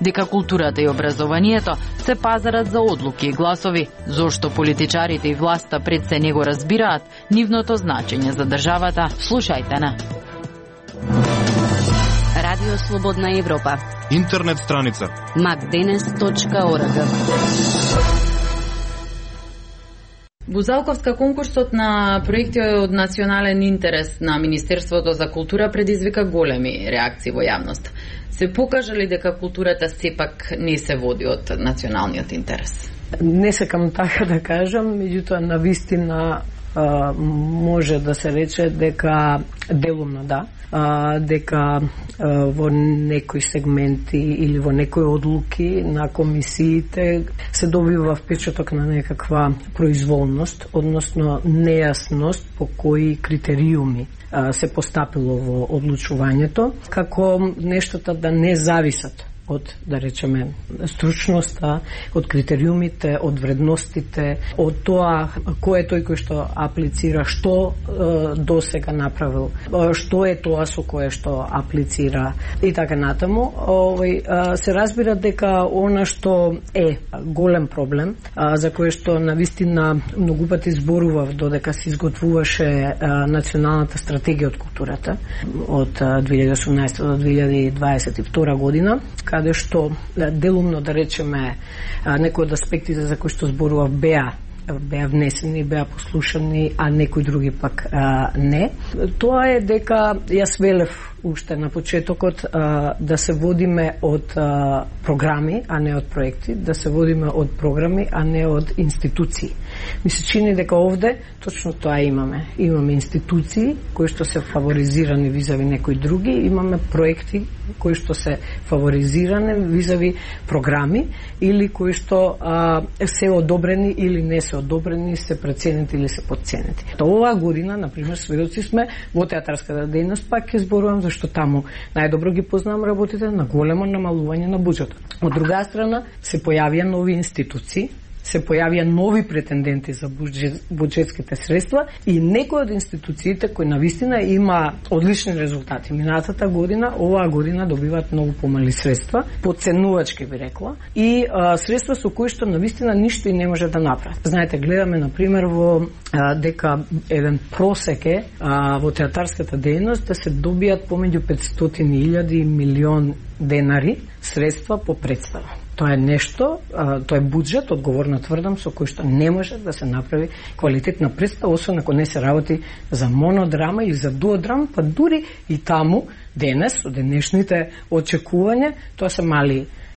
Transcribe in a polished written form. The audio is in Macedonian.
дека културата и образованието се пазарат за одлуки и гласови, зошто политичарите и власта пред се не го разбираат нивното значење за државата. Слушајте на Радио Слободна Европа. Интернет страница macdenes.org. Бузалковска конкурсот на проекти од национален интерес на Министерството за култура предизвика големи реакции во јавност. Се покажа ли дека културата сепак не се води од националниот интерес? Не сакам така да кажам, меѓутоа навистина може да се рече дека делумно да, дека во некои сегменти или во некои одлуки на комисиите се добива впечаток на некаква произволност, односно нејасност по кои критериуми се постапило во одлучувањето, како нештата да не зависат од, да речеме, стручноста, од критериумите, од вредностите, од тоа кој е тој кој што аплицира, што досега направил, што е тоа со кое што аплицира и така натаму. Се разбира дека она што е голем проблем, за кој што навистина многу пати зборував додека се изготвуваше националната стратегија од културата од 2018 до 2022 година, каде што делумно, да речеме, некои од аспектите за кои што зборував беа внесени, беа послушани, а некои други пак не. Тоа е дека јас велев уште на почетокот да се водиме од програми, а не од проекти, да се водиме од програми, а не од институции. Ми се чини дека овде точно тоа имаме. Имаме институции кои што се фаворизирани визави некои други, имаме проекти кои што се фаворизирани визави програми или кои што се одобрени или не се одобрени, се преценети или се подценети. Оваа година, например, сведоци сме во театарската дејност, пак ќе зборувам зашто таму најдобро ги познавам работите на големо намалување на буџетот. Од друга страна се појавија нови институции, се појавија нови претенденти за буџетските средства и некои од институциите кои навистина има одлични резултати минатата година, оваа година добиваат многу помали средства, подценувачки би рекла, и средства со кои што навистина ништо и не може да направат. Знаете, гледаме на пример во дека еден просек е во театарската дејност да се добијат помеѓу 500.000 и милион денари средства по представа. Тоа е нешто, тоа е буџет, одговорно тврдам, со кој што не може да се направи квалитетна представа, освен ако не се работи за монодрама или за дуодрама, па дури и таму денес, со денешните очекувања, тоа се мали